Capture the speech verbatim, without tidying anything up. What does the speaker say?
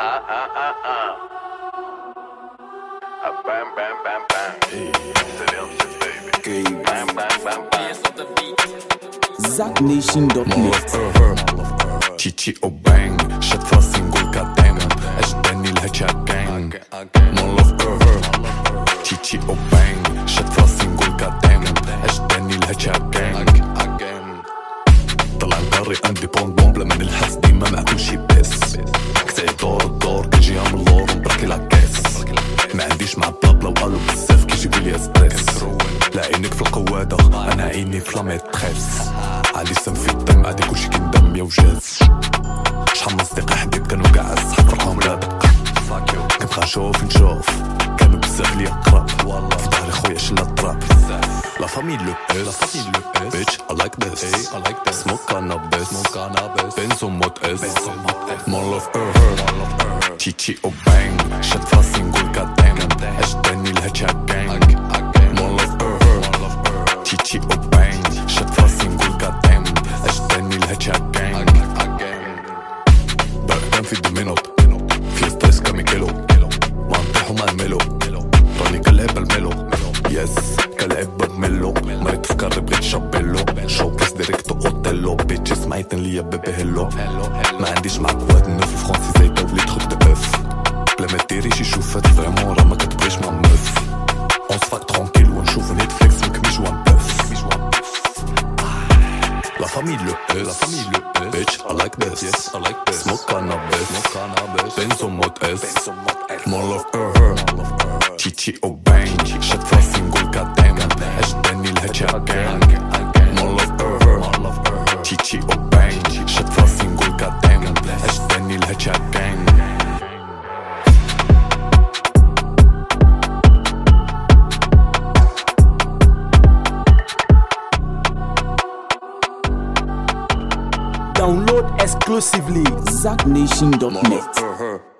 Bam bam bam bam. Bam bam bam bam. Zack Nation dot net. تشيتشي او بانج شد فراسي نقول كاتام اجداني الهجا جانج مول اوف ايرهر تشيتشي او بانج شد فراسي نقول كاتام اجداني الهجا جانج طلع نقري عندي بون بومبلا من الحس ديما مع كل شي بس كتاي دور الدور كيجيها من اللور ونبركي لاكاس ما عنديش مع بلابلا وقالو بزاف كيجيبولي ستريس لا عينيك في القوادة انا عيني في لاميتريس عندي سم في الدم عادي كلشي كندم يا وجاز شحال من صديق حبيب كانوا قاع الصحاب فرحهم لا دقة كنت غنشوف نشوف كانوا بزاف ليا قراب في ظهري خويا شلا الطراب لا فامي لو اس bitch I like this I like this smoke cannabis benzo mod اس mall of earth تشيتشي او بانج شد فراسي نقول كاتام اجداني الهجا جانج mall of earth تشيتشي او بانج شد فراسي نقول كاتام اجداني الهجا جانج بردان في الدومينوت في ستريس كاميكيلو ما نطيحو ما نميلو راني كالعب الميلو يس كالعب بميلو مريت فكري بغيت شابيلو شوكيس ديريكتو اوتيلو بيتشي سمعيتن ليا بيبي هيلو ما عنديش معاك واد نوف الفرنسي زايدة ولي تخوك دو اف بلا ما ديري شي شوفات فريمون راه ما كتبغيش مع مف اون سفاك ترونكيل ونشوفو نيتفليكس مكميش وان بوف La famille le S, la famille le S, bitch I like this, yes I like this, smoke cannabis, smoke cannabis, benzo mod S, mall of earth, تشيتشي او بانج, شد فراسي نقول كاتام, اجداني الهجا جانج, mall of earth, تشيتشي او بانج, شد فراسي نقول كاتام, اجداني الهجا جانج. Download exclusively Zack Nation dot net.